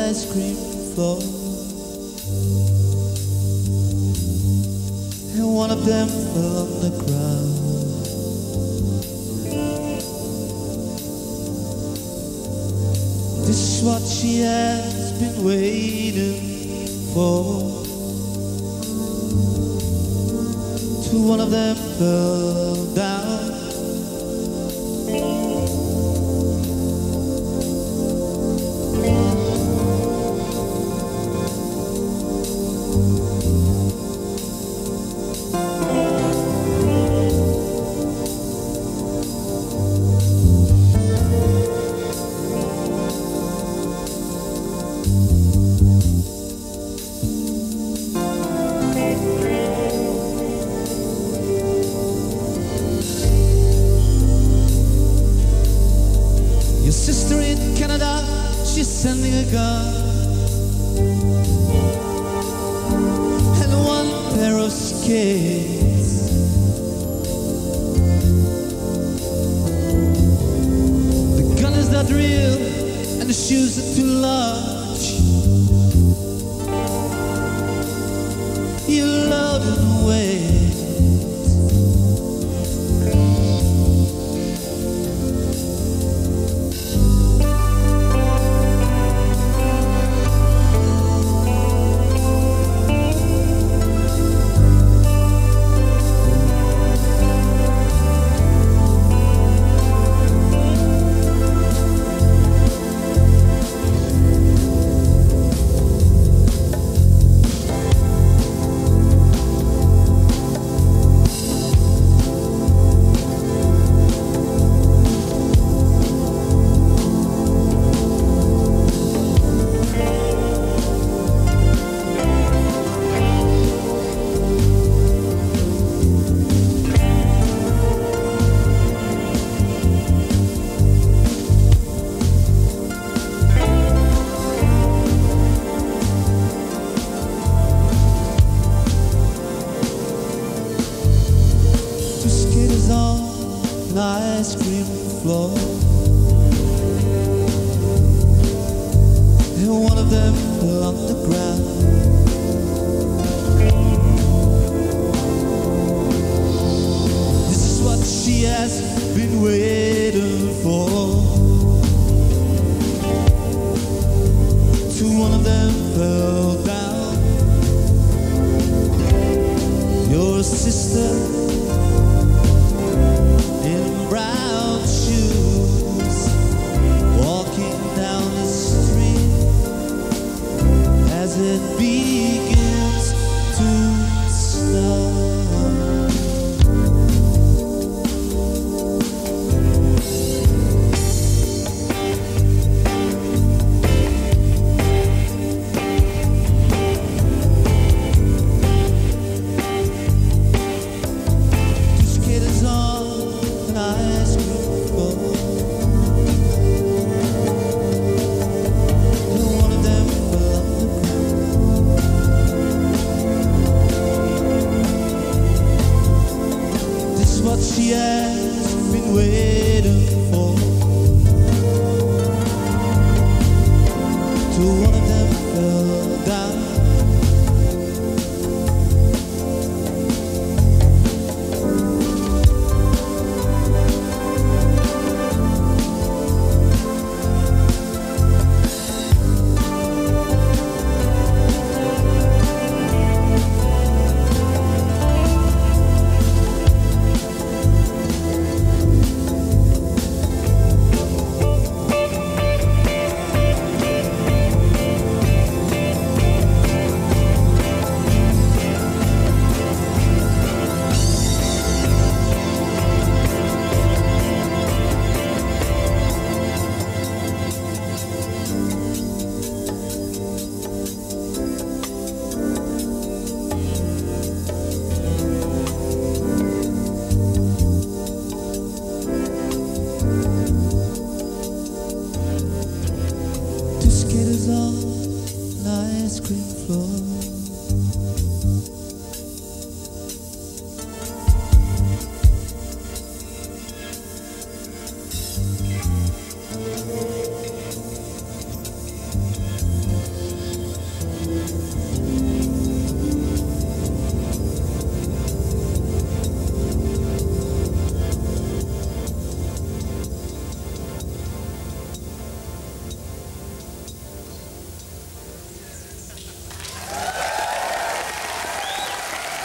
ice cream floor, and one of them fell on the ground. This is what she has been waiting for. Till one of them fell down. Your sister in Canada, she's sending a gun and one pair of skates. The gun is not real and the shoes are too large. You load and wait. On an ice cream floor, and one of them fell on the ground. This is what she has been waiting for. Till one of them fell down. Your sister in brown shoes, walking down the street as it be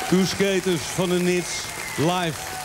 Two skaters van de Nits live.